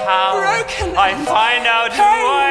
how broken I and find out who pain. I